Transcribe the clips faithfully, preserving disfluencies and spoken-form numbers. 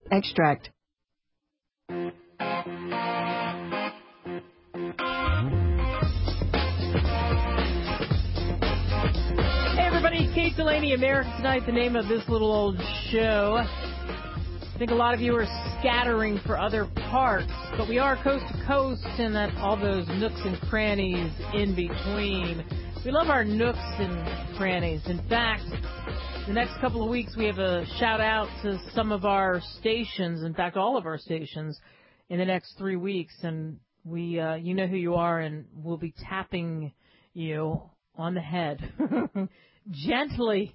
Extract. Kate Delaney, America Tonight, the name of this little old show. I think a lot of you are scattering for other parts, but we are coast to coast and at all those nooks and crannies in between. We love our nooks and crannies. In fact, the next couple of weeks we have a shout out to some of our stations, in fact all of our stations, in the next three weeks. And we, uh, you know who you are, and we'll be tapping you on the head. Gently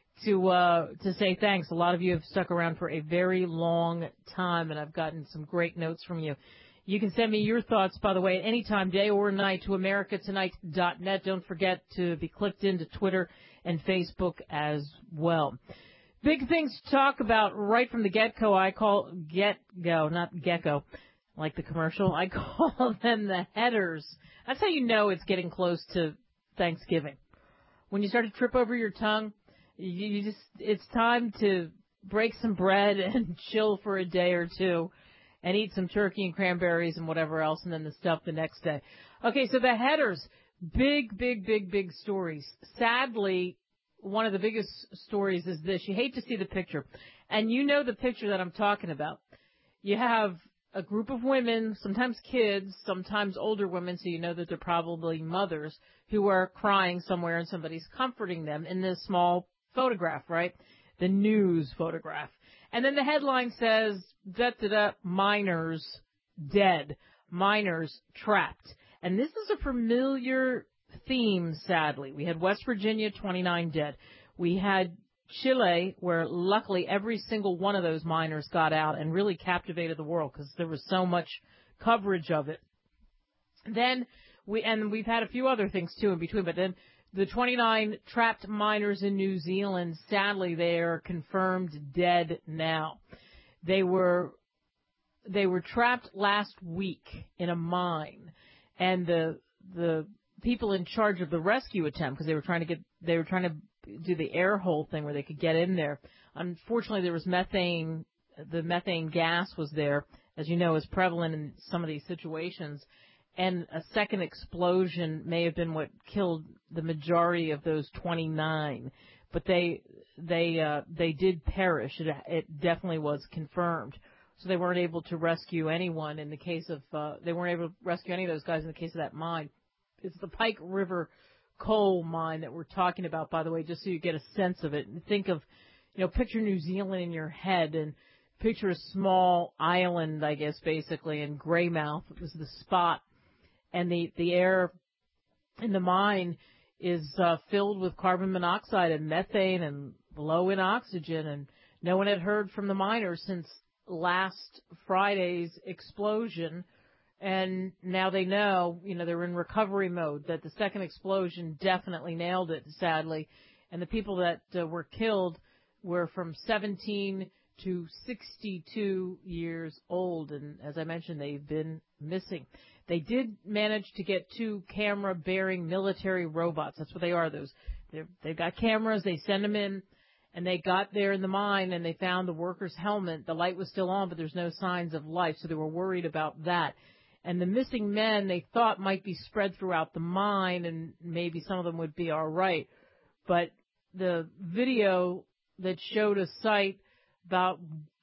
to uh, to say thanks. A lot of you have stuck around for a very long time, and I've gotten some great notes from you. You can send me your thoughts, by the way, at any time, day or night, to america tonight dot net. Don't forget to be clicked into Twitter and Facebook as well. Big things to talk about right from the get-go. I call get-go, not gecko, like the commercial. I call them the headers. That's how you know it's getting close to Thanksgiving. When you start to trip over your tongue, you, you just it's time to break some bread and chill for a day or two and eat some turkey and cranberries and whatever else, and then the stuff the next day. Okay, so the headers, big, big, big, big stories. Sadly, one of the biggest stories is this. You hate to see the picture, and you know the picture that I'm talking about. You have a group of women, sometimes kids, sometimes older women, so you know that they're probably mothers, who are crying somewhere and somebody's comforting them in this small photograph, right? The news photograph. And then the headline says, da-da-da, minors dead, minors trapped. And this is a familiar theme, sadly. We had West Virginia, twenty-nine dead. We had Chile, where luckily every single one of those miners got out and really captivated the world because there was so much coverage of it. Then we, and we've had a few other things too in between, but then the twenty-nine trapped miners in New Zealand, sadly, they are confirmed dead now. They were, they were trapped last week in a mine, and the, the people in charge of the rescue attempt, because they were trying to get, they were trying to do the air hole thing where they could get in there. Unfortunately, there was methane, the methane gas was there, as you know, is prevalent in some of these situations. And a second explosion may have been what killed the majority of those twenty-nine. But they, they, uh, they did perish. It, it definitely was confirmed. So they weren't able to rescue anyone in the case of, uh, they weren't able to rescue any of those guys in the case of that mine. It's the Pike River coal mine that we're talking about, by the way, just so you get a sense of it. And think of, you know, picture New Zealand in your head and picture a small island, I guess, basically, and Greymouth was the spot. And the, the air in the mine is uh, filled with carbon monoxide and methane and low in oxygen. And no one had heard from the miners since last Friday's explosion. And now they know, you know, they're in recovery mode, that the second explosion definitely nailed it, sadly. And the people that uh, were killed were from seventeen to sixty-two years old. And as I mentioned, they've been missing. They did manage to get two camera-bearing military robots. That's what they are. Those, they've got cameras. They send them in, and they got there in the mine, and they found the worker's helmet. The light was still on, but there's no signs of life, so they were worried about that. And the missing men they thought might be spread throughout the mine, and maybe some of them would be all right. But the video that showed a site about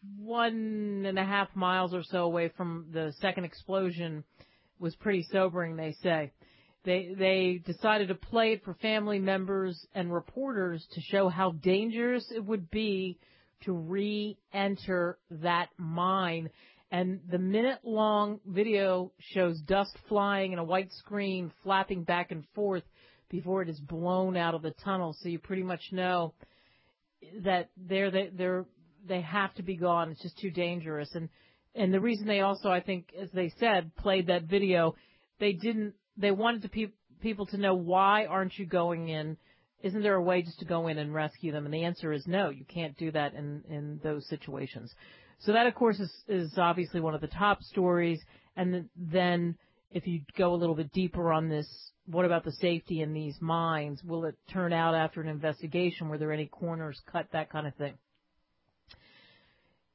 one and a half miles or so away from the second explosion was pretty sobering, they say. They they decided to play it for family members and reporters to show how dangerous it would be to re-enter that mine. And the minute-long video shows dust flying and a white screen flapping back and forth before it is blown out of the tunnel. So you pretty much know that they're, they're, they have to be gone. It's just too dangerous. And And the reason they also, I think, as they said, played that video, they didn't, they wanted to pe- people to know, why aren't you going in? Isn't there a way just to go in and rescue them? And the answer is no, you can't do that in, in those situations. So that, of course, is, is obviously one of the top stories. And then if you go a little bit deeper on this, what about the safety in these mines? Will it turn out after an investigation? Were there any corners cut, that kind of thing?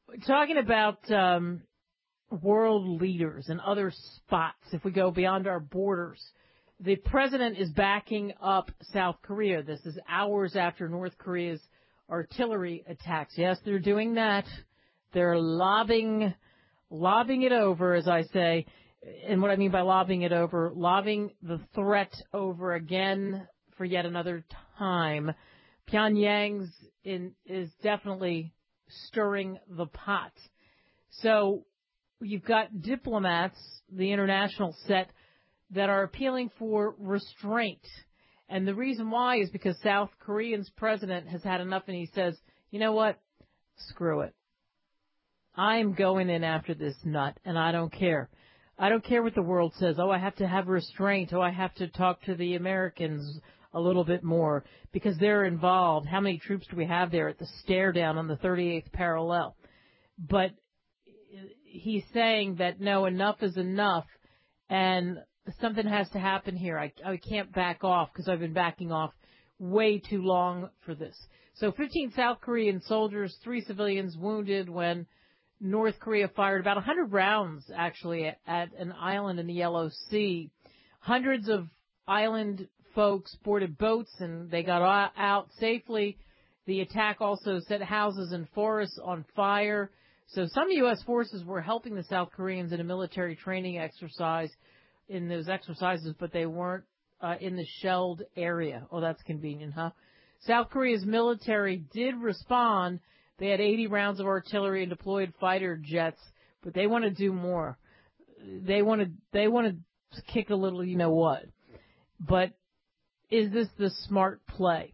Talking about um, world leaders and other spots, if we go beyond our borders, the president is backing up South Korea. This is hours after North Korea's artillery attacks. Yes, they're doing that. They're lobbing, lobbing it over, as I say. And what I mean by lobbing it over, lobbing the threat over again for yet another time. Pyongyang's in, is definitely stirring the pot. So you've got diplomats, the international set, that are appealing for restraint. And the reason why is because South Korea's president has had enough, and he says, you know what, screw it. I'm going in after this nut, and I don't care. I don't care what the world says. Oh, I have to have restraint. Oh, I have to talk to the Americans a little bit more because they're involved. How many troops do we have there at the stare down on the thirty-eighth parallel? But he's saying that, no, enough is enough, and something has to happen here. I, I can't back off because I've been backing off way too long for this. So fifteen South Korean soldiers, three civilians wounded when North Korea fired about one hundred rounds, actually, at, at an island in the Yellow Sea. Hundreds of island folks boarded boats, and they got out safely. The attack also set houses and forests on fire. So some U S forces were helping the South Koreans in a military training exercise in those exercises, but they weren't uh, in the shelled area. Oh, that's convenient, huh? South Korea's military did respond. They had eighty rounds of artillery and deployed fighter jets, but they want to do more. They want to they want to kick a little, you know what. But is this the smart play?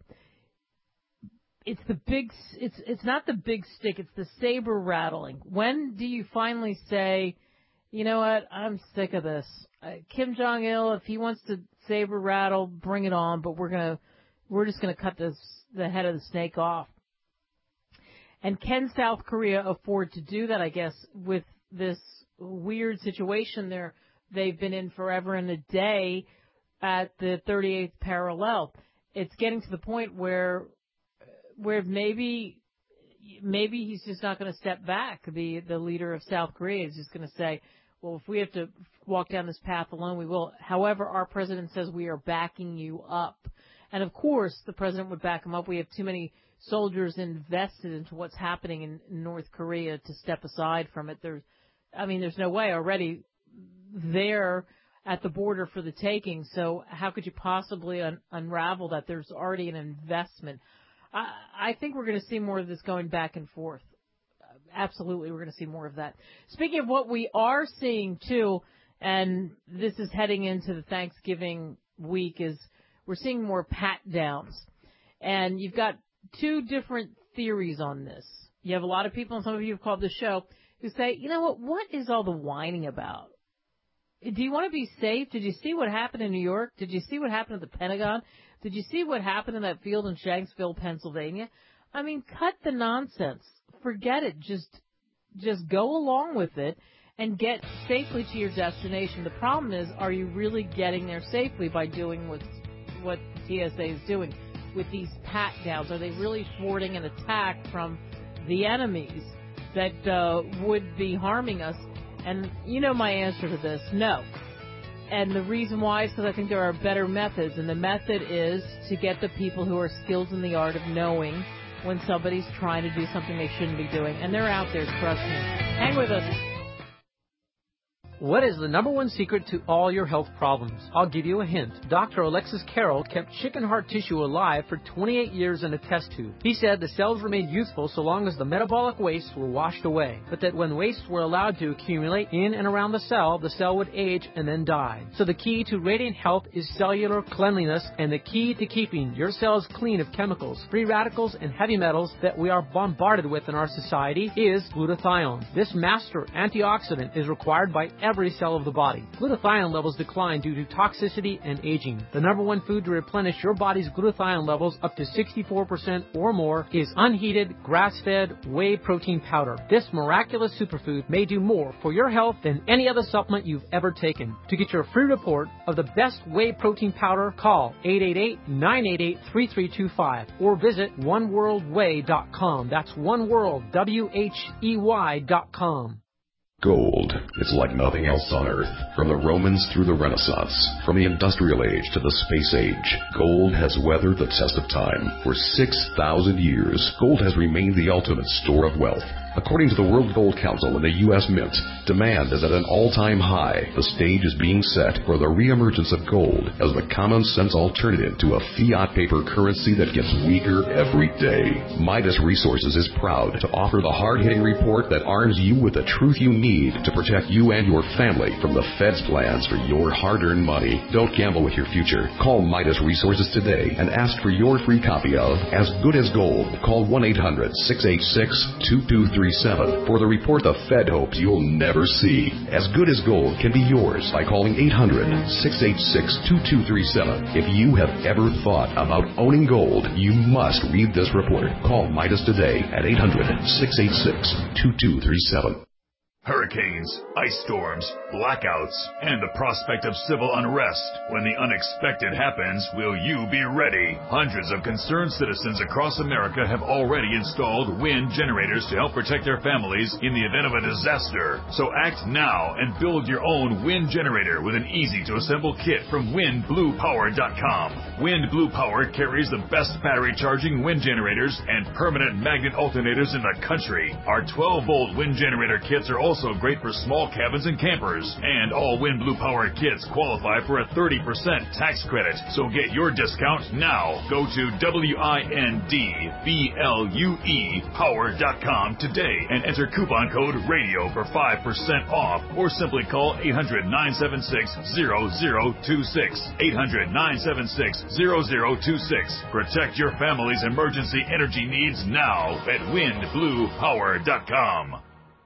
It's the big. It's it's not the big stick. It's the saber rattling. When do you finally say, you know what? I'm sick of this. Uh, Kim Jong-il, if he wants to saber rattle, bring it on. But we're gonna, we're just gonna cut this the head of the snake off. And can South Korea afford to do that? I guess with this weird situation there they've been in forever and a day at the thirty-eighth parallel. It's getting to the point where, where maybe, maybe he's just not going to step back. The the leader of South Korea is just going to say, well, if we have to walk down this path alone, we will. However, our president says we are backing you up. And, of course, the president would back him up. We have too many soldiers invested into what's happening in North Korea to step aside from it. There's, I mean, there's no way already there at the border for the taking. So how could you possibly un- unravel that? There's already an investment. I, I think we're going to see more of this going back and forth. Absolutely, we're going to see more of that. Speaking of what we are seeing, too, and this is heading into the Thanksgiving week, is we're seeing more pat-downs. And you've got two different theories on this. You have a lot of people, and some of you have called the show, who say, you know what, what is all the whining about? Do you want to be safe? Did you see what happened in New York? Did you see what happened at the Pentagon? Did you see what happened in that field in Shanksville, Pennsylvania? I mean, cut the nonsense. Forget it. Just, just go along with it and get safely to your destination. The problem is, are you really getting there safely by doing what, what T S A is doing with these pat-downs? Are they really thwarting an attack from the enemies that uh, would be harming us? And you know my answer to this, no. And the reason why is because I think there are better methods. And the method is to get the people who are skilled in the art of knowing when somebody's trying to do something they shouldn't be doing. And they're out there, trust me. Hang with us. What is the number one secret to all your health problems? I'll give you a hint. Doctor Alexis Carroll kept chicken heart tissue alive for twenty-eight years in a test tube. He said the cells remained youthful so long as the metabolic wastes were washed away, but that when wastes were allowed to accumulate in and around the cell, the cell would age and then die. So the key to radiant health is cellular cleanliness, and the key to keeping your cells clean of chemicals, free radicals, and heavy metals that we are bombarded with in our society is glutathione. This master antioxidant is required by every cell of the body. Glutathione levels decline due to toxicity and aging. The number one food to replenish your body's glutathione levels up to sixty-four percent or more is unheated, grass-fed whey protein powder. This miraculous superfood may do more for your health than any other supplement you've ever taken. To get your free report of the best whey protein powder, call eight eight eight, nine eight eight, three three two five or visit one world way dot com. That's oneworld, W H E Y dot com. Gold. It's like nothing else on Earth. From the Romans through the Renaissance, from the Industrial Age to the Space Age, gold has weathered the test of time. For six thousand years, gold has remained the ultimate store of wealth. According to the World Gold Council and the U S Mint, demand is at an all-time high. The stage is being set for the reemergence of gold as the common-sense alternative to a fiat paper currency that gets weaker every day. Midas Resources is proud to offer the hard-hitting report that arms you with the truth you need to protect you and your family from the Fed's plans for your hard-earned money. Don't gamble with your future. Call Midas Resources today and ask for your free copy of As Good as Gold. Call one eight hundred, six eight six, two two three seven for the report the Fed hopes you'll never see. As Good as Gold can be yours by calling eight hundred, six eight six, two two three seven. If you have ever thought about owning gold, you must read this report. Call Midas today at eight hundred, six eight six, two two three seven. Hurricanes, ice storms, blackouts, and the prospect of civil unrest. When the unexpected happens, will you be ready? Hundreds of concerned citizens across America have already installed wind generators to help protect their families in the event of a disaster. So act now and build your own wind generator with an easy-to-assemble kit from wind blue power dot com. Wind Blue Power carries the best battery charging wind generators and permanent magnet alternators in the country. Our twelve volt wind generator kits are also Also great for small cabins and campers. And all Wind Blue Power kits qualify for a thirty percent tax credit. So get your discount now. Go to W I N D B L U E power dot com today and enter coupon code RADIO for five percent off. Or simply call eight hundred, nine seven six, zero zero two six. eight hundred, nine seven six, zero zero two six. Protect your family's emergency energy needs now at wind blue power dot com.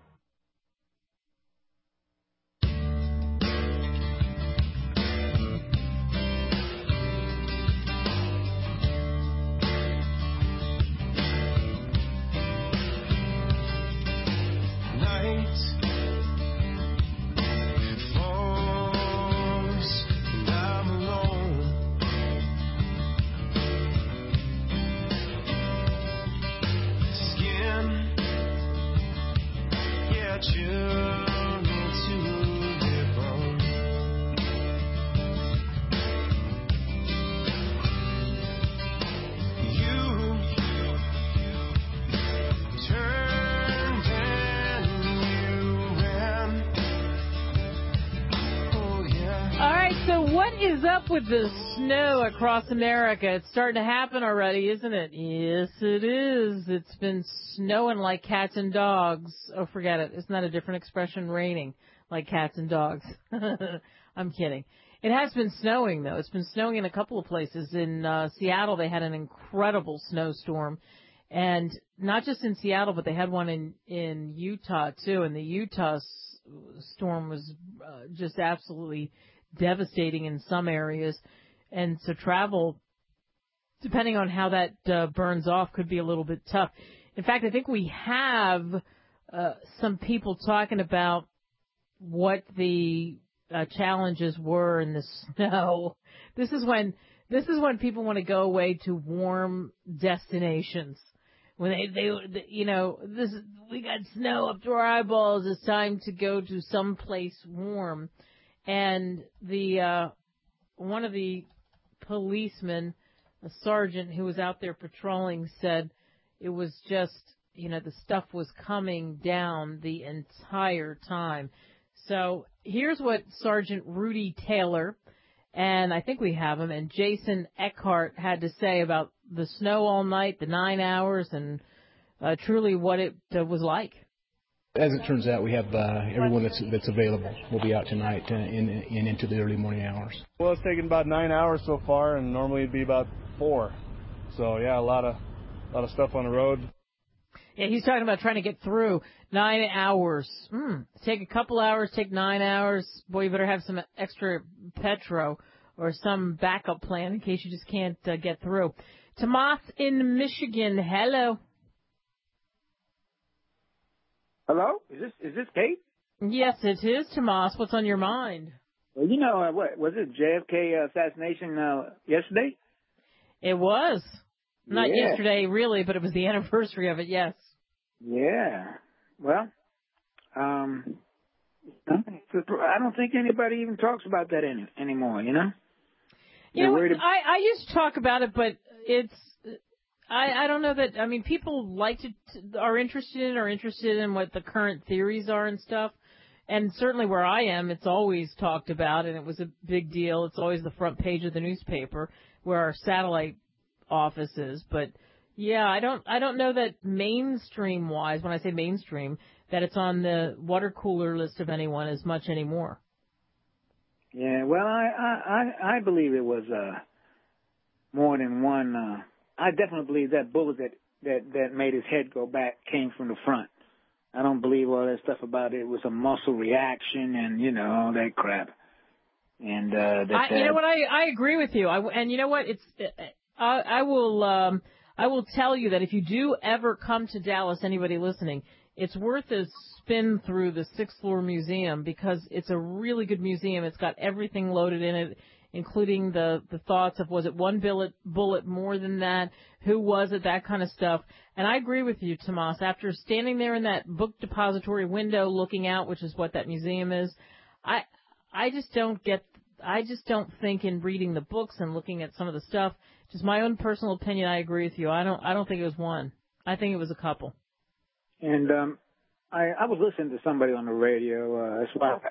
With the snow across America, it's starting to happen already, isn't it? Yes, it is. It's been snowing like cats and dogs. Oh, forget it. Isn't that a different expression? Raining like cats and dogs. I'm kidding. It has been snowing, though. It's been snowing in a couple of places. In uh, Seattle, they had an incredible snowstorm. And not just in Seattle, but they had one in, in Utah, too. And the Utah s- storm was uh, just absolutely devastating in some areas, and so travel, depending on how that uh, burns off, could be a little bit tough. In fact, I think we have uh, some people talking about what the uh, challenges were in the snow. This is when this is when people want to go away to warm destinations. When they, they, you know, this we got snow up to our eyeballs. It's time to go to some place warm. And the uh, one of the policemen, a sergeant who was out there patrolling, said it was just, you know, the stuff was coming down the entire time. So here's what Sergeant Rudy Taylor, and I think we have him, and Jason Eckhart had to say about the snow all night, the nine hours, and uh, truly what it uh, was like. As it turns out, we have uh, everyone that's that's available will be out tonight uh, and, and into the early morning hours. Well, it's taken about nine hours so far, and normally it'd be about four. So yeah, a lot of a lot of stuff on the road. Yeah, he's talking about trying to get through nine hours. Mm, take a couple hours, take nine hours. Boy, you better have some extra petro or some backup plan in case you just can't uh, get through. Tomas in Michigan, hello. Hello? Is this is this Kate? Yes, it is, Tomas. What's on your mind? Well, you know, uh, what was it, J F K assassination uh, yesterday? It was. Not yeah. yesterday, really, but it was the anniversary of it, yes. Yeah. Well, um, I don't think anybody even talks about that any, anymore, you know? You know, I, I used to talk about it, but it's, I, I don't know that, I mean, people like to, are interested in, are interested in what the current theories are and stuff. And certainly where I am, it's always talked about, and it was a big deal. It's always the front page of the newspaper where our satellite office is. But, yeah, I don't I don't know that mainstream-wise, when I say mainstream, that it's on the water cooler list of anyone as much anymore. Yeah, well, I I, I believe it was uh, more than one. Uh, I definitely believe that bullet that, that, that made his head go back came from the front. I don't believe all that stuff about it. It was a muscle reaction and, you know, all that crap. And uh, that, I, you know what? I, I agree with you. I, and you know what? It's I, I will um, I will tell you that if you do ever come to Dallas, anybody listening, it's worth a spin through the sixth floor museum because it's a really good museum. It's got everything loaded in it, including the, the thoughts of was it one bullet, bullet more than that? Who was it? That kind of stuff. And I agree with you, Tomas. After standing there in that book depository window looking out, which is what that museum is, I I just don't get, I just don't think in reading the books and looking at some of the stuff, just my own personal opinion, I agree with you. I don't I don't think it was one. I think it was a couple. And um, I, I was listening to somebody on the radio. Uh, that's why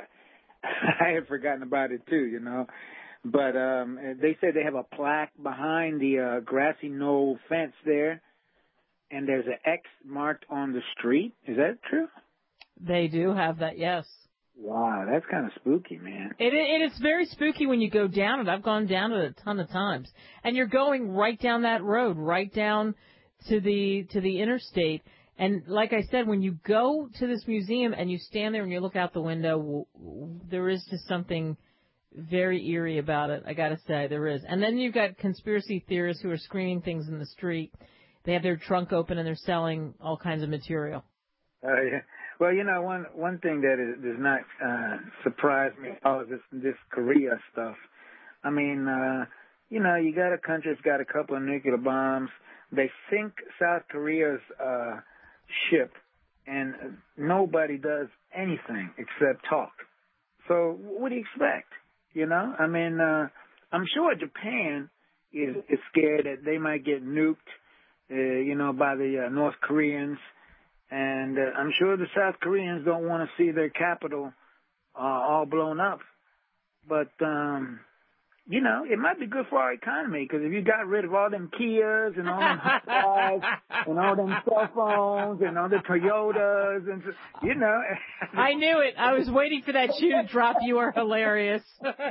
I, I had forgotten about it too, you know. But um, they said they have a plaque behind the uh, grassy knoll fence there, and there's an X marked on the street. Is that true? They do have that, yes. Wow, that's kind of spooky, man. It, it It's very spooky when you go down it. I've gone down it a ton of times. And you're going right down that road, right down to the to the interstate. And like I said, when you go to this museum and you stand there and you look out the window, there is just something very eerie about it, I got to say. There is. And then you've got conspiracy theorists who are screaming things in the street. They have their trunk open and they're selling all kinds of material. Uh, yeah. Well, you know, one one thing that is, does not uh, surprise me all this this Korea stuff. I mean, uh, you know, you got a country that's got a couple of nuclear bombs. They sink South Korea's uh, ship, and nobody does anything except talk. So what do you expect? You know, I mean, uh, I'm sure Japan is, is scared that they might get nuked, uh, you know, by the uh, North Koreans. And uh, I'm sure the South Koreans don't want to see their capital uh, all blown up. But, um, you know, it might be good for our economy because if you got rid of all them Kias and all them Hyundais and all them cell phones and all the Toyotas and, you know. I knew it. I was waiting for that shoe to drop. You are hilarious.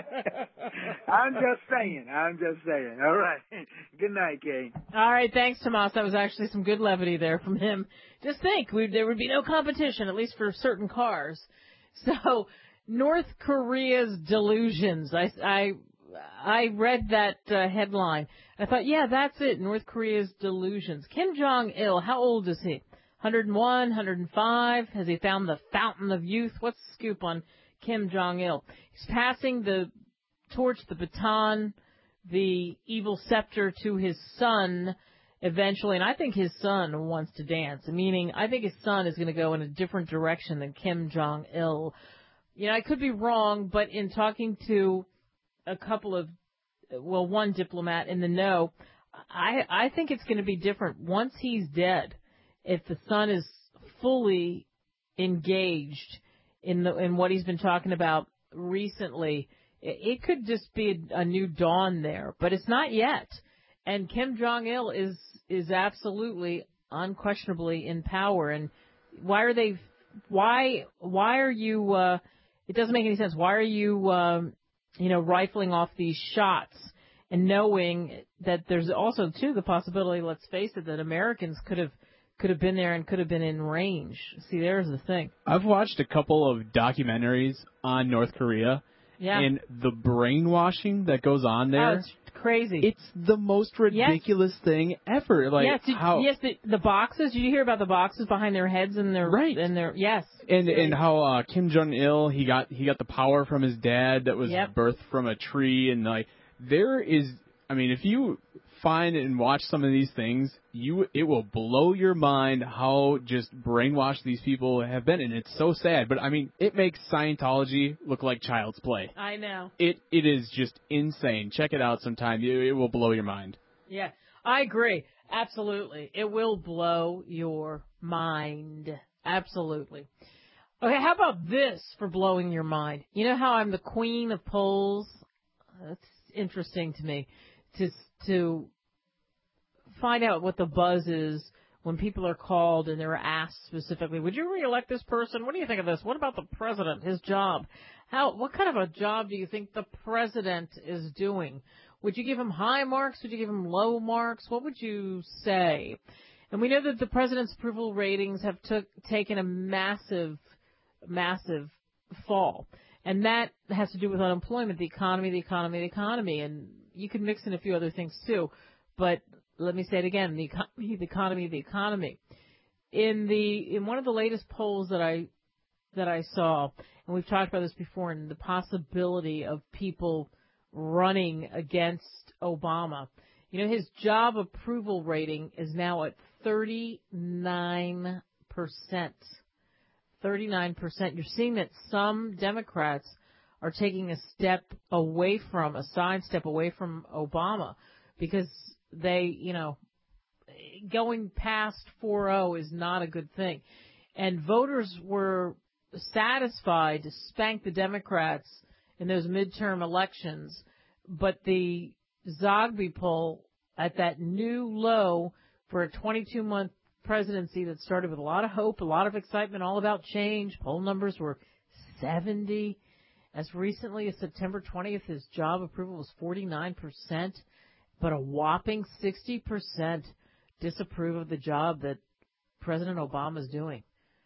I'm just saying. I'm just saying. All right. Good night, Kay. All right. Thanks, Tomas. That was actually some good levity there from him. Just think, we, there would be no competition, at least for certain cars. So, North Korea's delusions. I, I, I read that uh, headline. I thought, yeah, that's it, North Korea's delusions. Kim Jong-il, how old is he? one oh one, one oh five? Has he found the fountain of youth? What's the scoop on Kim Jong-il? He's passing the torch, the baton, the evil scepter to his son eventually, and I think his son wants to dance, meaning I think his son is going to go in a different direction than Kim Jong-il. You know, I could be wrong, but in talking to a couple of, well, one diplomat in the know, I I think it's going to be different once he's dead. If the son is fully engaged in the in what he's been talking about recently, it, it could just be a, a new dawn there, but it's not yet. And Kim Jong-il is is absolutely, unquestionably in power. And why are they? Why why are you? Uh, it doesn't make any sense. Why are you? Um, you know, rifling off these shots and knowing that there's also, too, the possibility, let's face it, that Americans could have could have been there and could have been in range. See, there's the thing. I've watched a couple of documentaries on North Korea, yeah. and the brainwashing that goes on there. Oh, it's crazy. It's the most ridiculous yes. thing ever. Like yes, did, how yes, the, the boxes. Did you hear about the boxes behind their heads and their right? And their yes, and and how uh, Kim Jong Il he got he got the power from his dad that was yep. birthed from a tree, and like there is. I mean, if you find and watch some of these things, you it will blow your mind how just brainwashed these people have been, and it's so sad. But I mean, it makes Scientology look like child's play. I know. It it is just insane. Check it out sometime. It, it will blow your mind. Yeah, I agree. Absolutely, it will blow your mind. Absolutely. Okay, how about this for blowing your mind? You know how I'm the queen of polls? That's interesting to me. To to find out what the buzz is when people are called and they're asked specifically, would you re-elect this person? What do you think of this? What about the president, his job? How? What kind of a job do you think the president is doing? Would you give him high marks? Would you give him low marks? What would you say? And we know that the president's approval ratings have took, taken a massive, massive fall. And that has to do with unemployment, the economy, the economy, the economy. And you can mix in a few other things, too. But let me say it again, the economy, the economy, the economy. In the in one of the latest polls that I that I saw, and we've talked about this before, and the possibility of people running against Obama, you know, his job approval rating is now at thirty-nine percent. thirty-nine percent. You're seeing that some Democrats are taking a step away from, a side step away from Obama because they, you know, going past four oh is not a good thing. And voters were satisfied to spank the Democrats in those midterm elections, but the Zogby poll at that new low for a twenty-two month presidency that started with a lot of hope, a lot of excitement, all about change. Poll numbers were seventy. As recently as September twentieth, his job approval was forty-nine percent, but a whopping sixty percent disapprove of the job that President Obama is doing.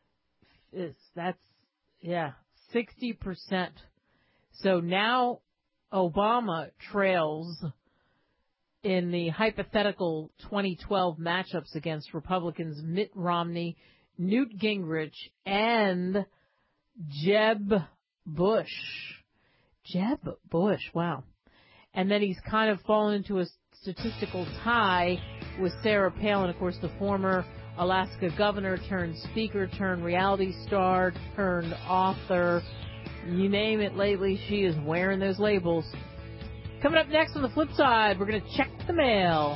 It's, that's, yeah, sixty percent. So now Obama trails in the hypothetical twenty twelve matchups against Republicans Mitt Romney, Newt Gingrich, and Jeb Bush. Jeb Bush, wow. And then he's kind of fallen into a statistical tie with Sarah Palin, of course, the former Alaska governor turned speaker, turned reality star, turned author. You name it lately, she is wearing those labels. Coming up next on the flip side, we're going to check the mail.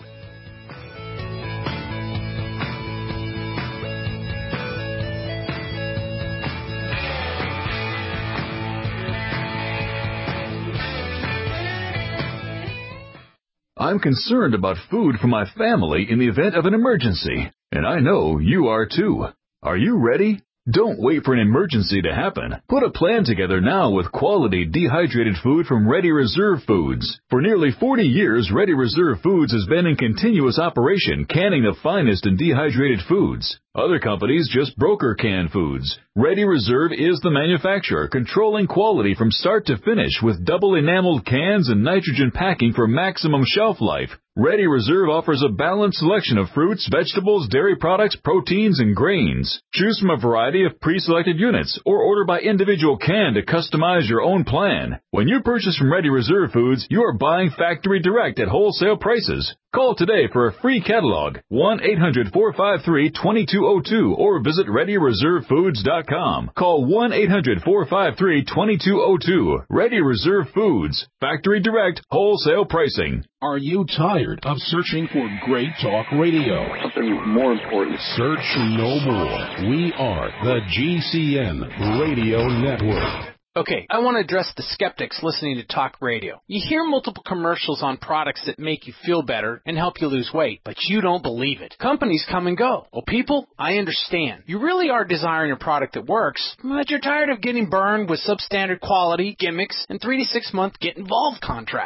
I'm concerned about food for my family in the event of an emergency, and I know you are too. Are you ready? Don't wait for an emergency to happen. Put a plan together now with quality dehydrated food from Ready Reserve Foods. For nearly forty years, Ready Reserve Foods has been in continuous operation, canning the finest in dehydrated foods. Other companies just broker canned foods. Ready Reserve is the manufacturer, controlling quality from start to finish with double enameled cans and nitrogen packing for maximum shelf life. Ready Reserve offers a balanced selection of fruits, vegetables, dairy products, proteins, and grains. Choose from a variety of pre-selected units or order by individual can to customize your own plan. When you purchase from Ready Reserve Foods, you are buying factory direct at wholesale prices. Call today for a free catalog, one eight hundred, four five three, two two zero two, or visit ready reserve foods dot com. Call one eight hundred, four five three, two two zero two. Ready Reserve Foods. Factory direct, wholesale pricing. Are you tired of searching for great talk radio? Something more important. Search no more. We are the G C N Radio Network. Okay, I want to address the skeptics listening to talk radio. You hear multiple commercials on products that make you feel better and help you lose weight, but you don't believe it. Companies come and go. Well, people, I understand. You really are desiring a product that works, but you're tired of getting burned with substandard quality, gimmicks, and three to six month get-involved contracts.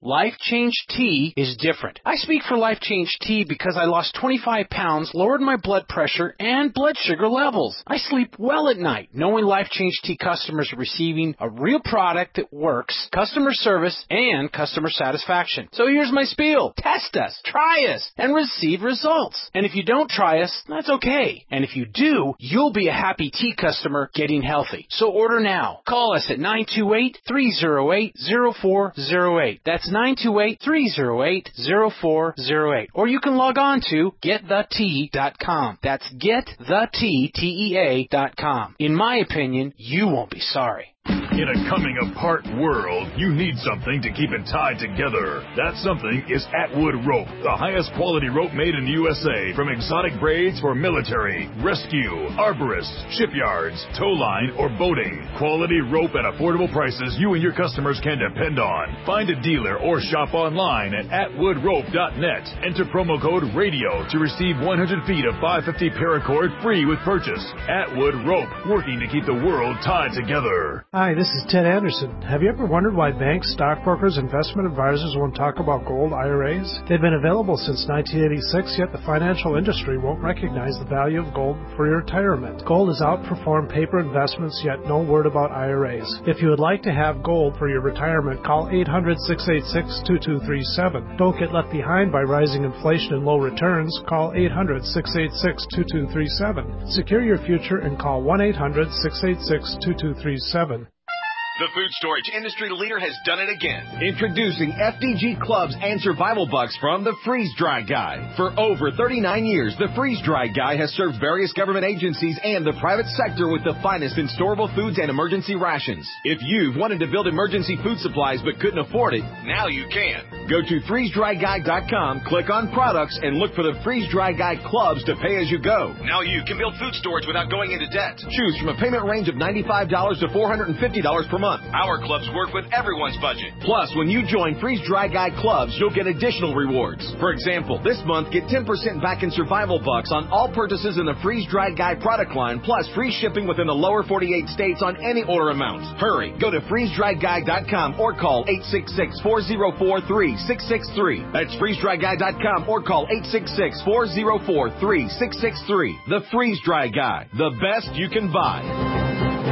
Life Change Tea is different. I speak for Life Change Tea because I lost twenty-five pounds, lowered my blood pressure, and blood sugar levels. I sleep well at night, knowing Life Change Tea customers are receiving a real product that works, customer service, and customer satisfaction. So here's my spiel. Test us, try us, and receive results. And if you don't try us, that's okay. And if you do, you'll be a happy tea customer getting healthy. So order now. Call us at nine two eight, three oh eight, oh four oh eight. That's nine two eight, three oh eight, oh four oh eight. Or you can log on to get the tea dot com. That's get the tea, T E A dot com. In my opinion, you won't be sorry. In a coming-apart world, you need something to keep it tied together. That something is Atwood Rope, the highest quality rope made in the U S A, from exotic braids for military, rescue, arborists, shipyards, tow line, or boating. Quality rope at affordable prices you and your customers can depend on. Find a dealer or shop online at atwood rope dot net. Enter promo code RADIO to receive one hundred feet of five fifty paracord free with purchase. Atwood Rope, working to keep the world tied together. Hi, this is Ted Anderson. Have you ever wondered why banks, stockbrokers, investment advisors won't talk about gold I R As? They've been available since nineteen eighty-six, yet the financial industry won't recognize the value of gold for your retirement. Gold has outperformed paper investments, yet no word about I R As. If you would like to have gold for your retirement, call eight hundred, six eight six, two two three seven. Don't get left behind by rising inflation and low returns. Call eight hundred, six eight six, two two three seven. Secure your future and call one eight hundred, six eight six, two two three seven. The food storage industry leader has done it again. Introducing F D G Clubs and Survival Bucks from the Freeze Dry Guy. For over thirty-nine years, the Freeze Dry Guy has served various government agencies and the private sector with the finest in storable foods and emergency rations. If you've wanted to build emergency food supplies but couldn't afford it, now you can. Go to freeze dry guy dot com, click on products, and look for the Freeze Dry Guy Clubs to pay as you go. Now you can build food storage without going into debt. Choose from a payment range of ninety-five dollars to four hundred fifty dollars per month. Our clubs work with everyone's budget. Plus, when you join Freeze Dry Guy Clubs, you'll get additional rewards. For example, this month, get ten percent back in Survival Bucks on all purchases in the Freeze Dry Guy product line, plus free shipping within the lower forty-eight states on any order amount. Hurry, go to freeze dry guy dot com or call eight six six, four oh four, three six six three. That's freeze dry guy dot com or call eight six six, four oh four, three six six three. The Freeze Dry Guy, the best you can buy.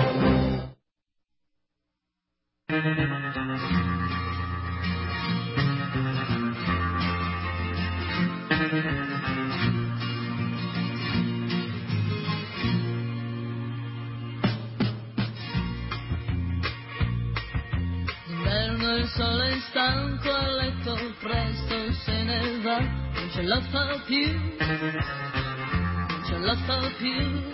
Il sole è stanco a letto, presto se ne va, non ce la fa più, non ce la fa più.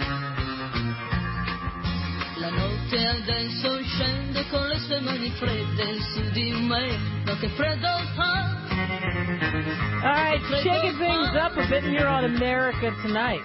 La notte adesso scende con le sue mani fredde su di me, ma che freddo fa. All right, shaking things up a bit here on America Tonight.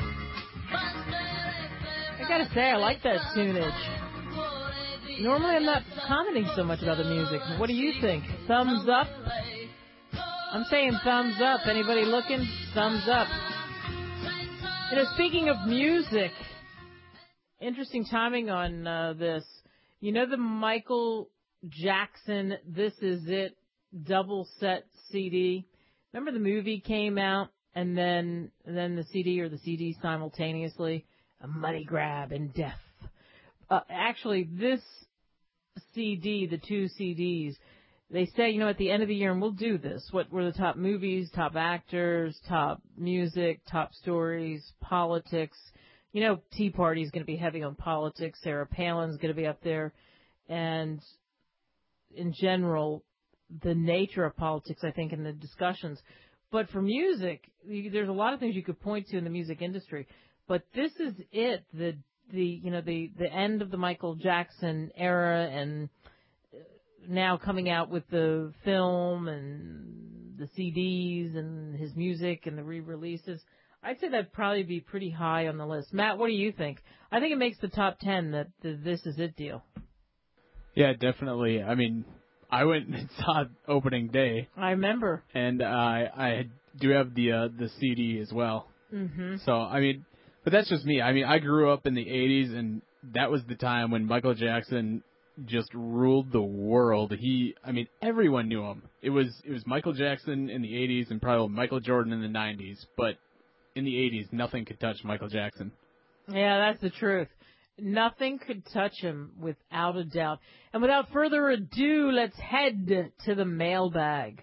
I gotta say, I like that tunage. Normally I'm not commenting so much about the music. What do you think? Thumbs up? I'm saying thumbs up. Anybody looking? Thumbs up. You know, speaking of music, interesting timing on uh, this. You know the Michael Jackson This Is It double set C D? Remember the movie came out and then and then the C D or the C D simultaneously? A money grab and death. Uh, actually, this C D, the two C Ds, they say, you know, at the end of the year, and we'll do this, what were the top movies, top actors, top music, top stories, politics. You know, Tea Party is going to be heavy on politics. Sarah Palin's going to be up there. And in general, the nature of politics, I think, in the discussions. But for music, there's a lot of things you could point to in the music industry. But this is it, the the you know the the end of the Michael Jackson era, and now coming out with the film and the C Ds and his music and the re-releases. I'd say that'd probably be pretty high on the list. Matt, what do you think? I think it makes the top ten, that the This Is It deal. Yeah, definitely. I mean, I went and saw it opening day. I remember. And uh, I do have the uh, the C D as well. Mm-hmm. So, I mean, but that's just me. I mean, I grew up in the eighties, and that was the time when Michael Jackson just ruled the world. He, I mean, everyone knew him. It was it was Michael Jackson in the eighties and probably Michael Jordan in the nineties. But in the eighties, nothing could touch Michael Jackson. Yeah, that's the truth. Nothing could touch him without a doubt. And without further ado, let's head to the mailbag.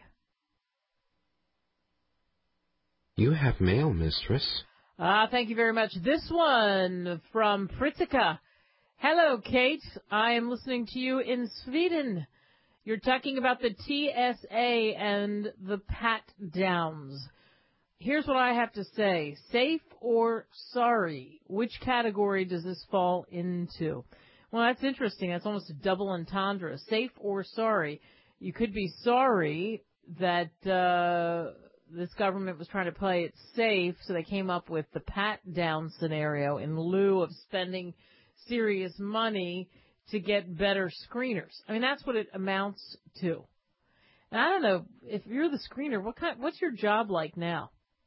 You have mail, mistress. Ah, thank you very much. This one from Pritika. Hello, Kate. I am listening to you in Sweden. You're talking about the T S A and the pat-downs. Here's what I have to say. Safe or sorry? Which category does this fall into? Well, that's interesting. That's almost a double entendre. Safe or sorry? You could be sorry that uh, this government was trying to play it safe, so they came up with the pat-down scenario in lieu of spending serious money to get better screeners. I mean, that's what it amounts to. And I don't know, if you're the screener, what kind? What's your job like now?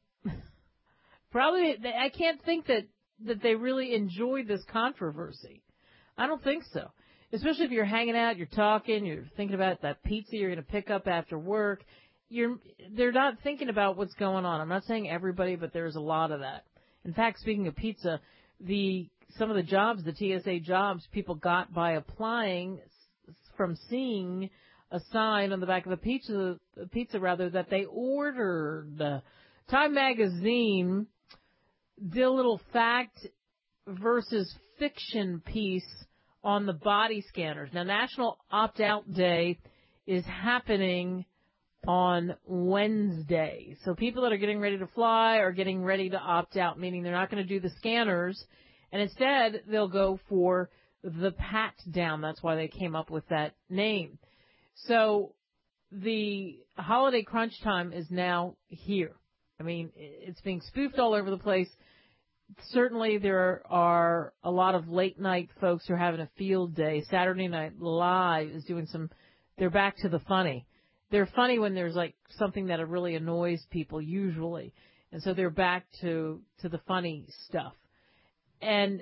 Probably, I can't think that, that they really enjoy this controversy. I don't think so. Especially if you're hanging out, you're talking, you're thinking about that pizza you're going to pick up after work. You're, they're not thinking about what's going on. I'm not saying everybody, but there's a lot of that. In fact, speaking of pizza, the some of the jobs, the T S A jobs, people got by applying from seeing a sign on the back of the pizza, the pizza rather, that they ordered. Time Magazine did a little fact versus fiction piece on the body scanners. Now, National Opt-Out Day is happening on Wednesday. So people that are getting ready to fly are getting ready to opt out, meaning they're not going to do the scanners, and instead they'll go for the pat-down. That's why they came up with that name. So the holiday crunch time is now here. I mean, it's being spoofed all over the place. Certainly there are a lot of late-night folks who are having a field day. Saturday Night Live is doing some, they're back to the funny. They're funny when there's, like, something that really annoys people, usually. And so they're back to, to the funny stuff. And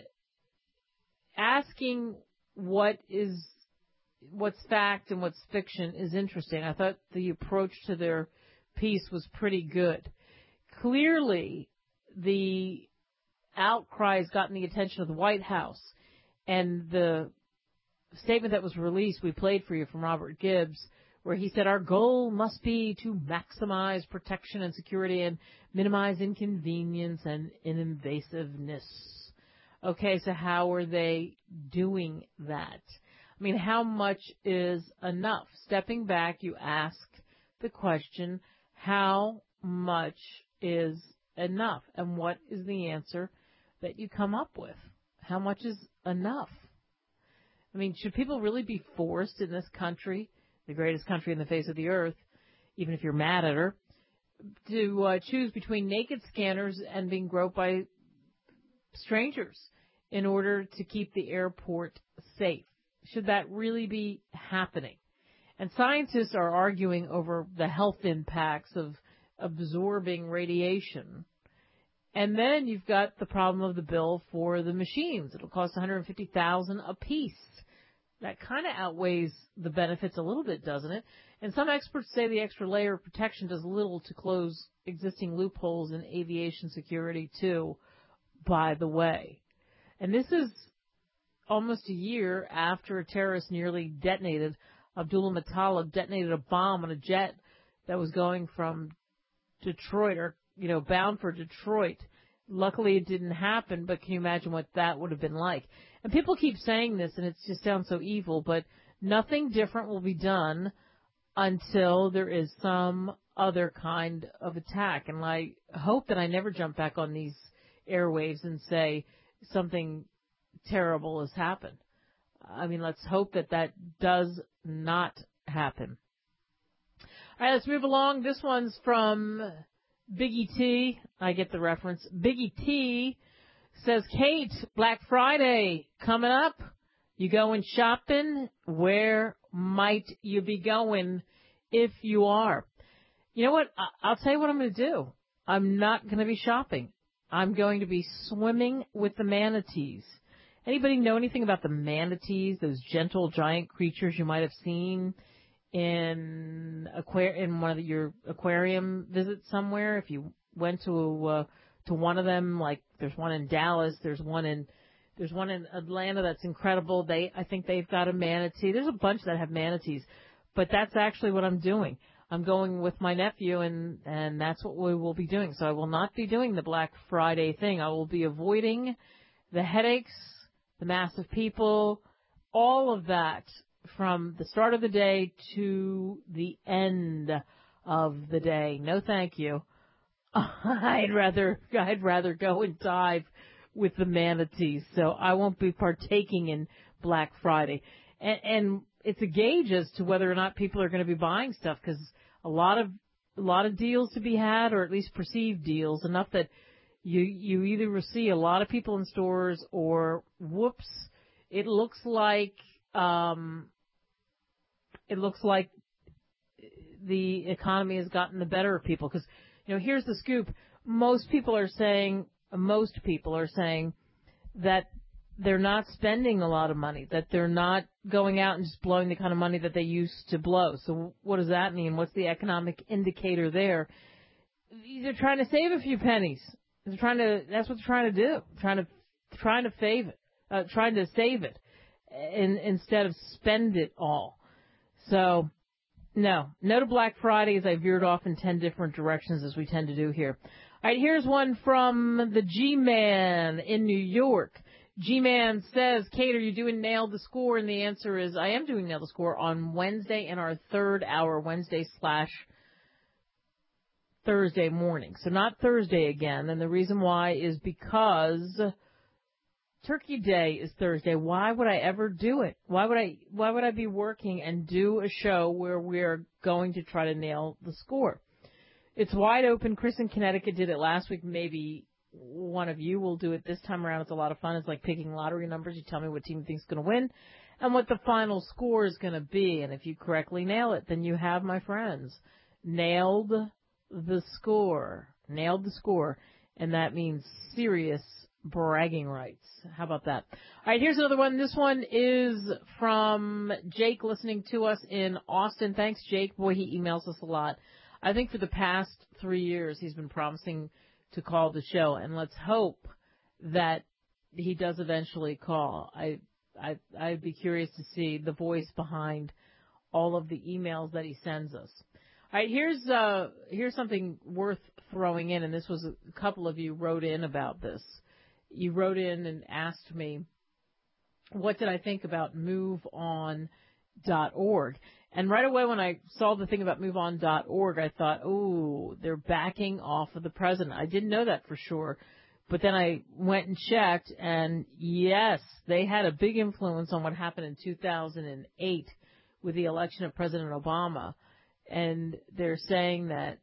asking what is, what's fact and what's fiction is interesting. I thought the approach to their piece was pretty good. Clearly, the outcry has gotten the attention of the White House, and the statement that was released, we played for you from Robert Gibbs, where he said our goal must be to maximize protection and security and minimize inconvenience and invasiveness. Okay, so how are they doing that? I mean, how much is enough? Stepping back, you ask the question, how much is enough? And what is the answer that you come up with? How much is enough? I mean, should people really be forced in this country, the greatest country in the face of the earth, even if you're mad at her, to uh, choose between naked scanners and being groped by strangers in order to keep the airport safe? Should that really be happening? And scientists are arguing over the health impacts of absorbing radiation. And then you've got the problem of the bill for the machines. It'll cost one hundred fifty thousand dollars a piece. That kind of outweighs the benefits a little bit, doesn't it? And some experts say the extra layer of protection does little to close existing loopholes in aviation security, too, by the way. And this is almost a year after a terrorist nearly detonated, Abdullah Muttalib detonated a bomb on a jet that was going from Detroit, or, you know, bound for Detroit. Luckily, it didn't happen, but can you imagine what that would have been like? And people keep saying this, and it just sounds so evil, but nothing different will be done until there is some other kind of attack. And I hope that I never jump back on these airwaves and say something terrible has happened. I mean, let's hope that that does not happen. All right, let's move along. This one's from Biggie T. I get the reference. Biggie T says, Kate, Black Friday coming up. You going shopping? Where might you be going if you are? You know what? I'll tell you what I'm going to do. I'm not going to be shopping. I'm going to be swimming with the manatees. Anybody know anything about the manatees, those gentle giant creatures you might have seen in aquar- in one of the, your aquarium visits somewhere? If you went to uh, to one of them, like there's one in Dallas, there's one in there's one in Atlanta that's incredible. They I think they've got a manatee. There's a bunch that have manatees, but that's actually what I'm doing. I'm going with my nephew, and and that's what we will be doing. So I will not be doing the Black Friday thing. I will be avoiding the headaches, the mass of people, all of that from the start of the day to the end of the day. No, thank you. I'd rather I'd rather go and dive with the manatees. So I won't be partaking in Black Friday, and, and it's a gauge as to whether or not people are going to be buying stuff, because a lot of a lot of deals to be had, or at least perceived deals, enough that you you either will see a lot of people in stores, or whoops, it looks like um, it looks like the economy has gotten the better of people. Because you know, here's the scoop: most people are saying most people are saying that they're not spending a lot of money, that they're not going out and just blowing the kind of money that they used to blow. So what does that mean? What's the economic indicator there? They're trying to save a few pennies. They're trying to. That's what they're trying to do. Trying to, trying to save it. Uh, trying to save it, in, instead of spend it all. So, no, no to Black Friday, as I veered off in ten different directions, as we tend to do here. All right, here's one from the G-Man in New York. G-Man says, Kate, are you doing Nail the Score? And the answer is, I am doing Nail the Score on Wednesday in our third hour, Wednesday slash Thursday morning. So not Thursday again. And the reason why is because Turkey Day is Thursday. Why would I ever do it? Why would I, why would I be working and do a show where we're going to try to nail the score? It's wide open. Chris in Connecticut did it last week. Maybe one of you will do it this time around. It's a lot of fun. It's like picking lottery numbers. You tell me what team you think is going to win and what the final score is going to be. And if you correctly nail it, then you have, my friends, nailed the score. Nailed the score. And that means serious bragging rights. How about that? All right, here's another one. This one is from Jake, listening to us in Austin. Thanks, Jake. Boy, he emails us a lot. I think for the past three years he's been promising to call the show, and let's hope that he does eventually call. I, I, I'd be curious to see the voice behind all of the emails that he sends us. All right, here's uh, here's something worth throwing in, and this was a couple of you wrote in about this. You wrote in and asked me, what did I think about move on dot org? And right away when I saw the thing about move on dot org, I thought, oh, they're backing off of the president. I didn't know that for sure. But then I went and checked, and yes, they had a big influence on what happened in two thousand eight with the election of President Obama. And they're saying that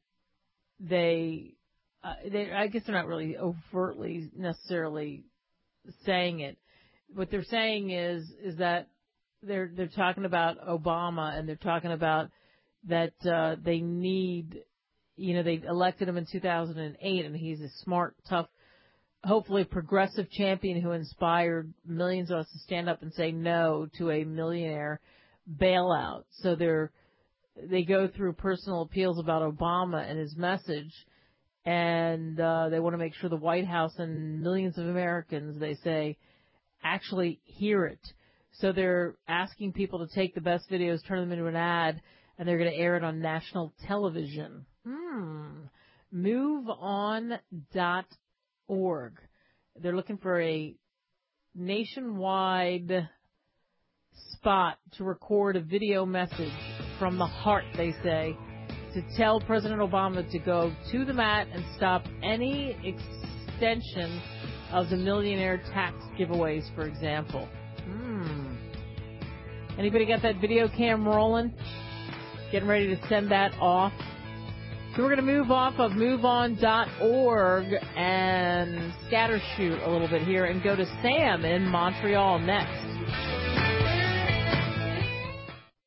they, uh, they I guess they're not really overtly necessarily saying it. What they're saying is, is that They're they're talking about Obama, and they're talking about that uh, they need, you know, they elected him in two thousand eight, and he's a smart, tough, hopefully progressive champion who inspired millions of us to stand up and say no to a millionaire bailout. So they're they go through personal appeals about Obama and his message, and uh, they want to make sure the White House and millions of Americans, they say, actually hear it. So they're asking people to take the best videos, turn them into an ad, and they're going to air it on national television. Hmm. move on dot org. They're looking for a nationwide spot to record a video message from the heart, they say, to tell President Obama to go to the mat and stop any extension of the millionaire tax giveaways, for example. Hmm. Anybody got that video cam rolling? Getting ready to send that off. So we're going to move off of move on dot org and scattershoot a little bit here and go to Sam in Montreal next.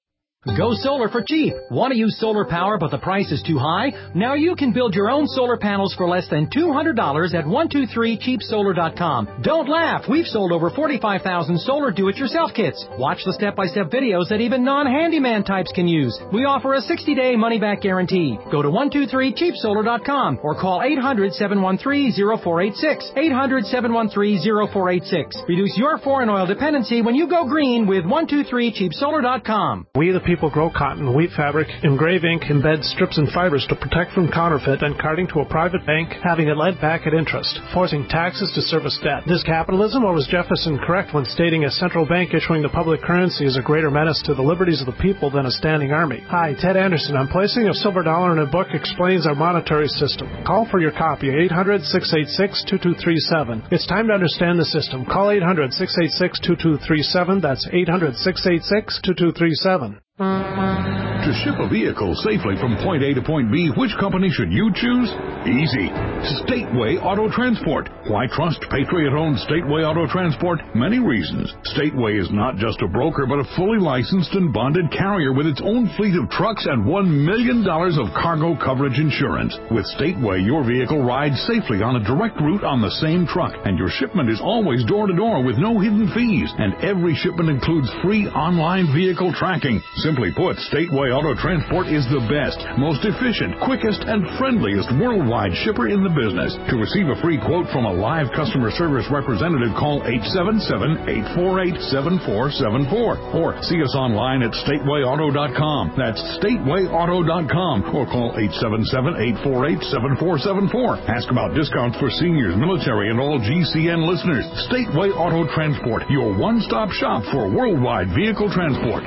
Go solar for cheap. Want to use solar power but the price is too high? Now you can build your own solar panels for less than two hundred dollars at one two three cheap solar dot com. Don't laugh. We've sold over forty-five thousand solar do-it-yourself kits. Watch the step-by-step videos that even non-handyman types can use. We offer a sixty-day money-back guarantee. Go to one two three cheap solar dot com or call eight hundred, seven one three, zero four eight six. eight hundred, seven one three, zero four eight six. Reduce your foreign oil dependency when you go green with one two three cheap solar dot com. We the people grow cotton, wheat fabric, engrave ink, embed strips and fibers to protect from counterfeit and carting to a private bank, having it led back at interest, forcing taxes to service debt. This capitalism, or was Jefferson correct when stating a central bank issuing the public currency is a greater menace to the liberties of the people than a standing army? Hi, Ted Anderson. I'm placing a silver dollar in a book explains our monetary system. Call for your copy, eight hundred, six eight six, two two three seven. It's time to understand the system. Call eight hundred, six eight six, two two three seven. That's eight hundred, six eight six, two two three seven. To ship a vehicle safely from point A to point B, which company should you choose? Easy. Stateway Auto Transport. Why trust Patriot-owned Stateway Auto Transport? Many reasons. Stateway is not just a broker, but a fully licensed and bonded carrier with its own fleet of trucks and one million dollars of cargo coverage insurance. With Stateway, your vehicle rides safely on a direct route on the same truck, and your shipment is always door-to-door with no hidden fees, and every shipment includes free online vehicle tracking. Simply put, Stateway Auto Transport is the best, most efficient, quickest, and friendliest worldwide shipper in the business. To receive a free quote from a live customer service representative, call eight seven seven, eight four eight, seven four seven four or see us online at stateway auto dot com. That's stateway auto dot com or call eight seven seven, eight four eight, seven four seven four. Ask about discounts for seniors, military, and all G C N listeners. Stateway Auto Transport, your one-stop shop for worldwide vehicle transport.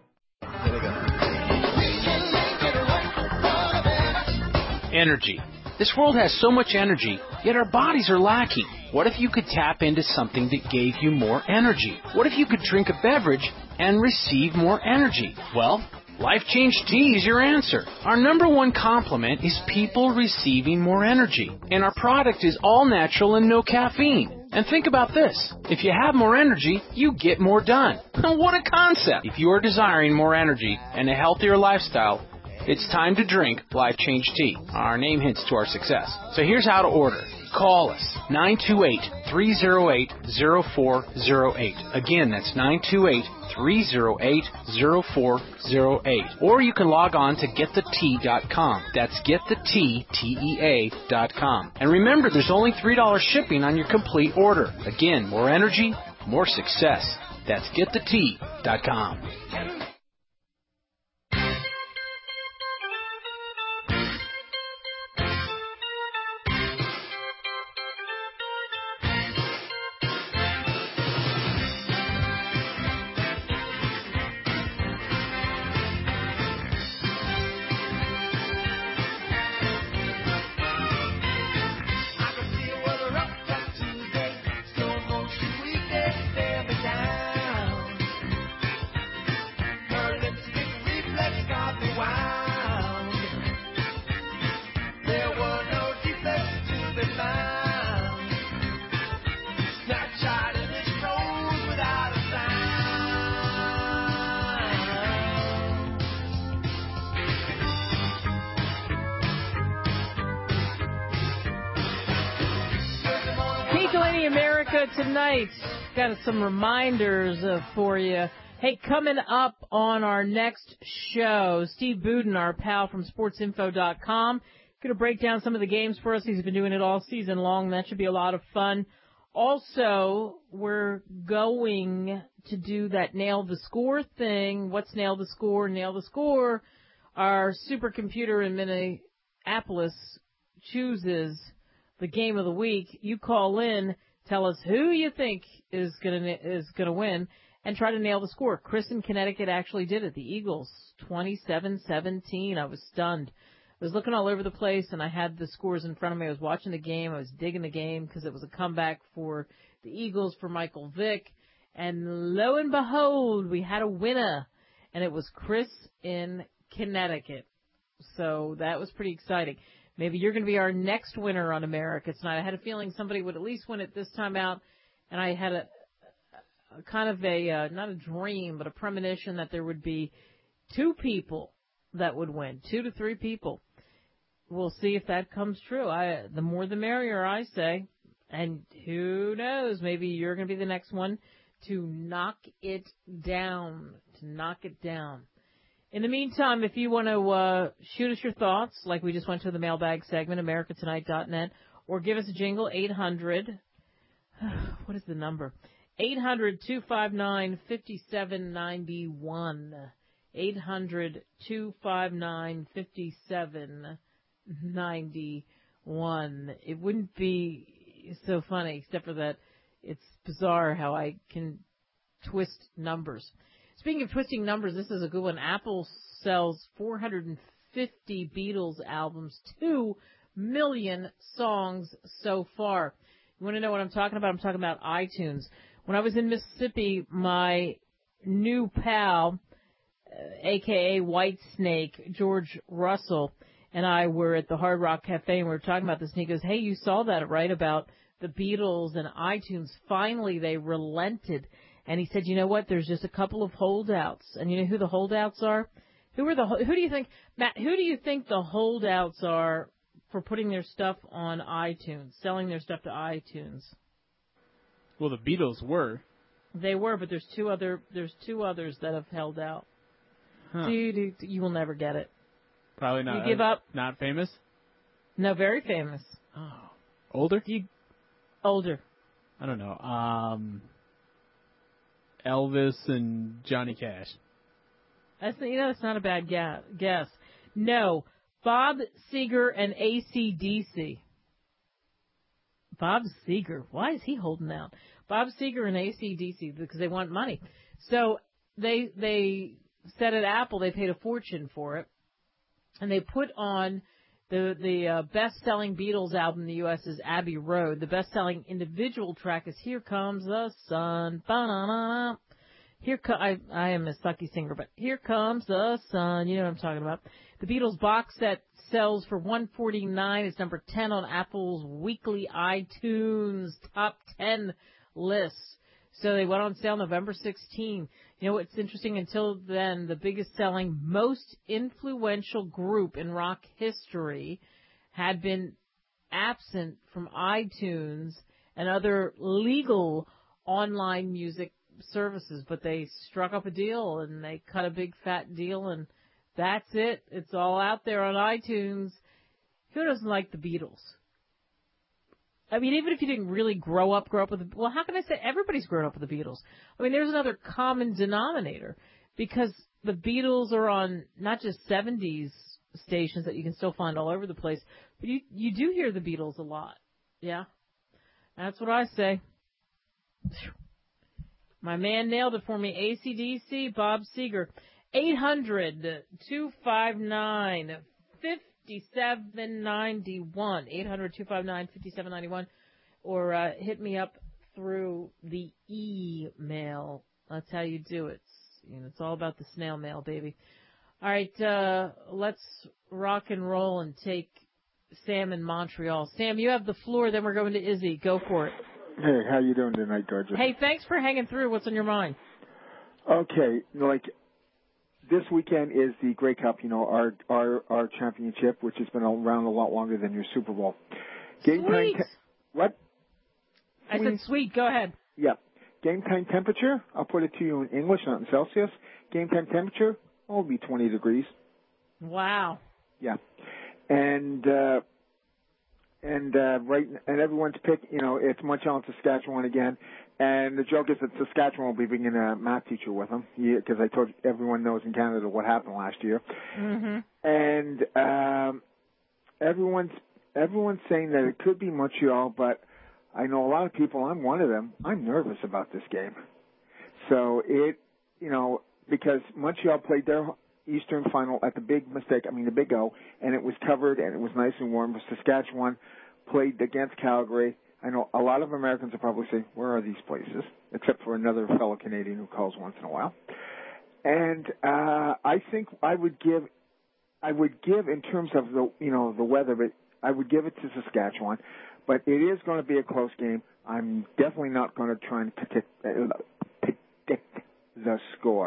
Energy. This world has so much energy, yet our bodies are lacking. What if you could tap into something that gave you more energy? What if you could drink a beverage and receive more energy? Well, Life Change Tea is your answer. Our number one compliment is people receiving more energy. And our product is all natural and no caffeine. And think about this. If you have more energy, you get more done. What a concept! If you are desiring more energy and a healthier lifestyle, it's time to drink Life Change Tea. Our name hints to our success. So here's how to order. Call us, nine two eight, three oh eight, oh four oh eight. Again, that's nine two eight, three oh eight, oh four oh eight. Or you can log on to get the tea dot com. That's get the tea, T E A, dot com. And remember, there's only three dollars shipping on your complete order. Again, more energy, more success. That's get the tea dot com. Tonight, got some reminders uh, for you. Hey, coming up on our next show, Steve Budin, our pal from sports info dot com, going to break down some of the games for us. He's been doing it all season long. That should be a lot of fun. Also, we're going to do that Nail the Score thing. What's Nail the Score? Nail the Score. Our supercomputer in Minneapolis chooses the game of the week. You call in. Tell us who you think is gonna is gonna win, and try to nail the score. Chris in Connecticut actually did it. The Eagles, twenty-seven seventeen. I was stunned. I was looking all over the place, and I had the scores in front of me. I was watching the game. I was digging the game because it was a comeback for the Eagles for Michael Vick. And lo and behold, we had a winner, and it was Chris in Connecticut. So that was pretty exciting. Maybe you're going to be our next winner on America Tonight. I had a feeling somebody would at least win it this time out, and I had a, a kind of a, uh, not a dream, but a premonition that there would be two people that would win, two to three people. We'll see if that comes true. I, the more the merrier, I say. And who knows, maybe you're going to be the next one to knock it down, to knock it down. In the meantime, if you want to uh, shoot us your thoughts, like we just went to the mailbag segment, america tonight dot net, or give us a jingle, eight hundred, what is the number? eight hundred, two five nine, five seven nine one. eight hundred, two five nine, five seven nine one. It wouldn't be so funny, except for that it's bizarre how I can twist numbers. Speaking of twisting numbers, this is a good one. Apple sells four hundred fifty Beatles albums, two million songs so far. You want to know what I'm talking about? I'm talking about iTunes. When I was in Mississippi, my new pal, uh, a k a. White Snake, George Russell, and I were at the Hard Rock Cafe, and we were talking about this, and he goes, hey, you saw that, right, about the Beatles and iTunes. Finally, they relented. And he said, you know what, there's just a couple of holdouts. And you know who the holdouts are? Who are the? Who do you think, Matt, who do you think the holdouts are for putting their stuff on iTunes, selling their stuff to iTunes? Well, the Beatles were. They were, but there's two other there's two others that have held out. Huh. Do, do, do, you will never get it. Probably not. You give up? Not famous? No, very famous. Oh. Older? You, older. I don't know. Um, Elvis and Johnny Cash. That's, you know, that's not a bad ga- guess. No, Bob Seger and A C D C. Bob Seger. Why is he holding out? Bob Seger and A C D C, because they want money. So they they said at Apple they paid a fortune for it, and they put on the the uh, best-selling Beatles album in the U S is Abbey Road. The best-selling individual track is Here Comes the Sun. Ba-na-na-na. Here co- I I am a sucky singer, but Here Comes the Sun. You know what I'm talking about. The Beatles box set sells for one hundred forty-nine dollars. It's number ten on Apple's weekly iTunes top ten list. So they went on sale November sixteenth. You know what's interesting? Until then, the biggest selling, most influential group in rock history had been absent from iTunes and other legal online music services, but they struck up a deal and they cut a big fat deal, and that's it. It's all out there on iTunes. Who doesn't like the Beatles? I mean, even if you didn't really grow up, grow up with the, well, how can I say everybody's grown up with the Beatles? I mean, there's another common denominator, because the Beatles are on not just seventies stations that you can still find all over the place, but you, you do hear the Beatles a lot. Yeah. That's what I say. My man nailed it for me. A C D C, Bob Seger. eight hundred, two five nine, five seven nine one. eight hundred, two five nine, five seven nine one. Or uh, hit me up through the email. That's how you do it. You know, it's all about the snail mail, baby. All right, uh, let's rock and roll and take Sam in Montreal. Sam, you have the floor, then we're going to Izzy. Go for it. Hey, how you doing tonight, Georgia? Hey, thanks for hanging through. What's on your mind? Okay, like this weekend is the Grey Cup, you know, our our our championship, which has been around a lot longer than your Super Bowl. Game sweet. time. Te- what? I sweet. said sweet. Go ahead. Yeah. Game time temperature. I'll put it to you in English, not in Celsius. Game time temperature will be twenty degrees. Wow. Yeah. And. uh And uh, right, and everyone's pick, you know, it's Montreal and Saskatchewan again. And the joke is that Saskatchewan will be bringing a math teacher with them, because I told everyone knows in Canada what happened last year. Mm-hmm. And um, everyone's everyone's saying that it could be Montreal, but I know a lot of people. I'm one of them. I'm nervous about this game. So it, you know, because Montreal played their Eastern final at the big mistake, I mean the Big O, and it was covered and it was nice and warm. But Saskatchewan played against Calgary. I know a lot of Americans are probably saying, where are these places? Except for another fellow Canadian who calls once in a while. And uh, I think I would give, I would give in terms of the, you know, the weather, but I would give it to Saskatchewan. But it is going to be a close game. I'm definitely not going to try and predict, uh, predict the score.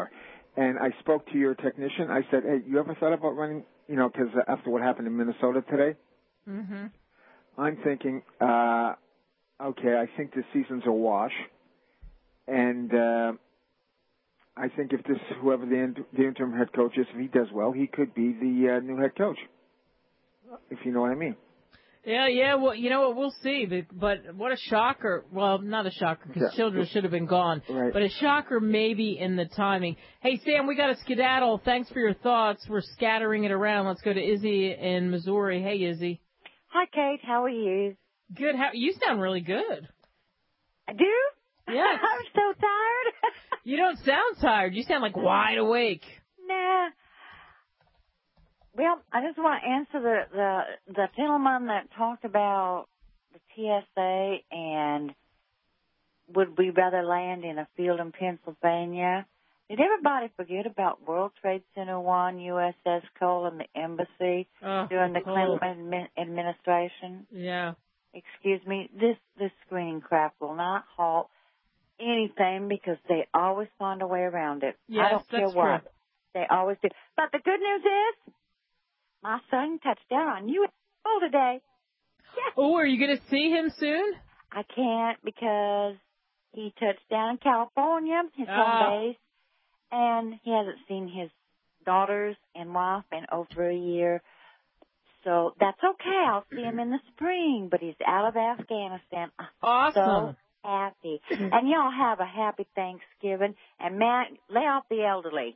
And I spoke to your technician. I said, hey, you ever thought about running, you know, because after what happened in Minnesota today, Mm-hmm. I'm thinking, uh, okay, I think this season's a wash. And uh, I think if this, whoever the, in, the interim head coach is, if he does well, he could be the uh, new head coach, if you know what I mean. Yeah, yeah, well, you know what, we'll see. But, but what a shocker. Well, not a shocker, because Yeah. Childress should have been gone. Right. But a shocker maybe in the timing. Hey, Sam, we got a skedaddle. Thanks for your thoughts. We're scattering it around. Let's go to Izzy in Missouri. Hey, Izzy. Hi, Kate. How are you? Good. How, you sound really good. I do? Yes. I'm so tired. You don't sound tired. You sound like wide awake. Nah. Well, I just want to answer the, the, the gentleman that talked about the T S A and would we rather land in a field in Pennsylvania. Did everybody forget about World Trade Center one, U S S Cole, and the embassy Oh, during the Cole. Clinton admi- administration? Yeah. Excuse me, this, this screening crap will not halt anything because they always find a way around it. Yes, I don't care that's what. true. They always do. But the good news is, my son touched down on U S S today. Yes. Oh, are you going to see him soon? I can't because he touched down in California, his Ah. home base, and he hasn't seen his daughters and wife in over a year. So that's okay. I'll see him in the spring, but he's out of Afghanistan. I'm Awesome. so happy. And y'all have a happy Thanksgiving. And Matt, lay off the elderly.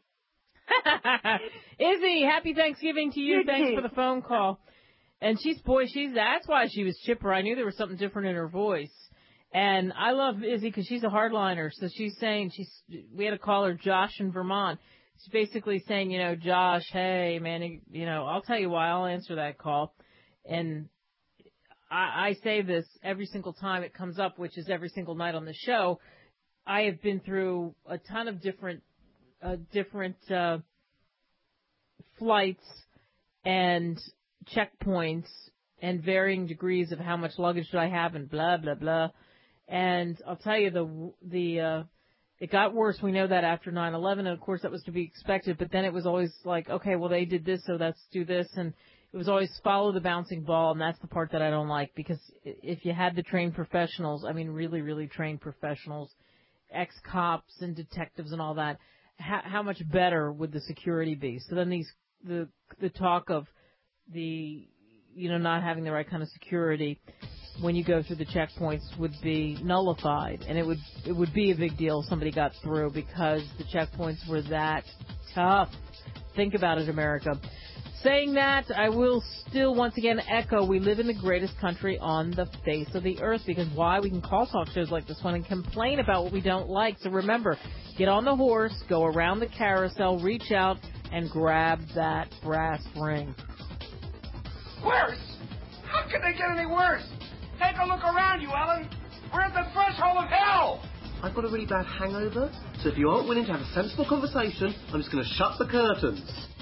Izzy, happy Thanksgiving to you. You Thanks too. for the phone call. And she's, boy, she's, that's why she was chipper. I knew there was something different in her voice. And I love Izzy because she's a hardliner. So she's saying, she's, we had a caller, Josh in Vermont. She's basically saying, you know, Josh, hey, man, you know, I'll tell you why. I'll answer that call. And I, I say this every single time it comes up, which is every single night on the show. I have been through a ton of different, uh, different, uh, flights and checkpoints and varying degrees of how much luggage do I have and blah, blah, blah. And I'll tell you, the, the, uh, it got worse. We know that after nine eleven, and of course that was to be expected, but then it was always like, okay, well they did this, so let's do this, and it was always follow the bouncing ball, and that's the part that I don't like, because if you had the trained professionals, I mean really, really trained professionals, ex-cops and detectives and all that, how, how much better would the security be? So then these, the, the talk of the, you know, not having the right kind of security when you go through the checkpoints would be nullified, and it would it would be a big deal if somebody got through because the checkpoints were that tough. Think about it, America. Saying that, I will still once again echo, we live in the greatest country on the face of the earth, because why? We can call talk shows like this one and complain about what we don't like. So remember, get on the horse, go around the carousel, reach out, and grab that brass ring. Worse? How can they get any worse? Take a look around you, Ellen. We're at the threshold of hell. I've got a really bad hangover, so if you aren't willing to have a sensible conversation, I'm just going to shut the curtains.